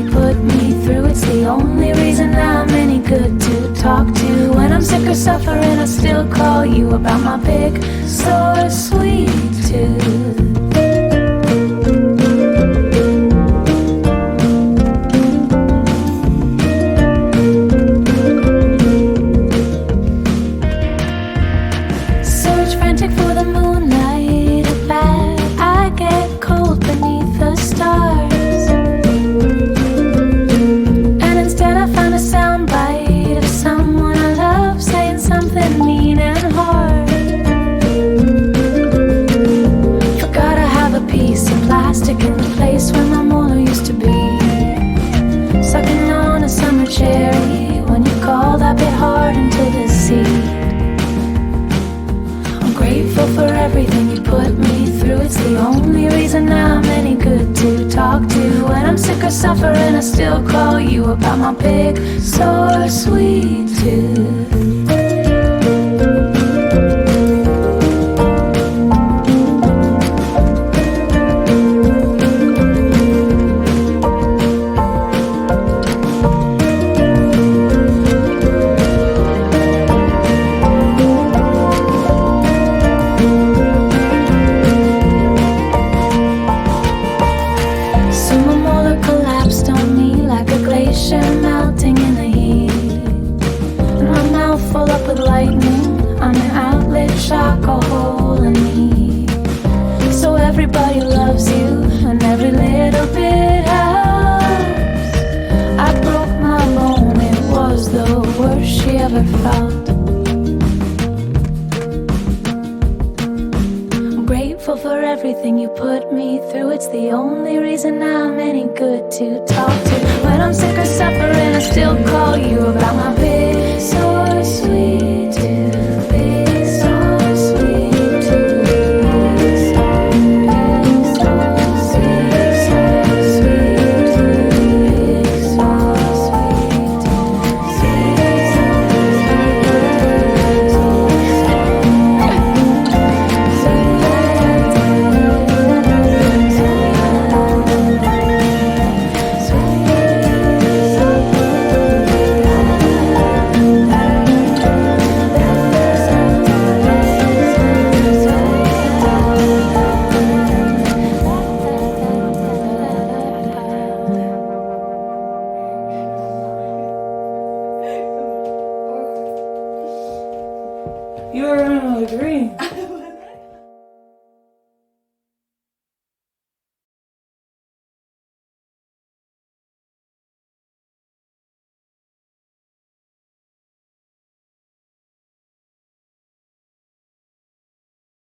put me through. It's the only reason I'm any good to talk to. When I'm sick or suffering, I still call you about my big, sore, sweet tooth. For everything you put me through, it's the only reason I'm any good to talk to. When I'm sick or suffering, I still call you about my big, sore, sweet tooth. Melting in the heat, and my mouth full up with lightning. I'm an outlet, shock, a hole in me. So everybody loves you, and every little bit helps. I broke my bone, it was the worst she ever felt. I'm grateful for everything you put me through. It's the only reason I'm any good to talk to. When I'm sick or suffering, I still call you about my big, so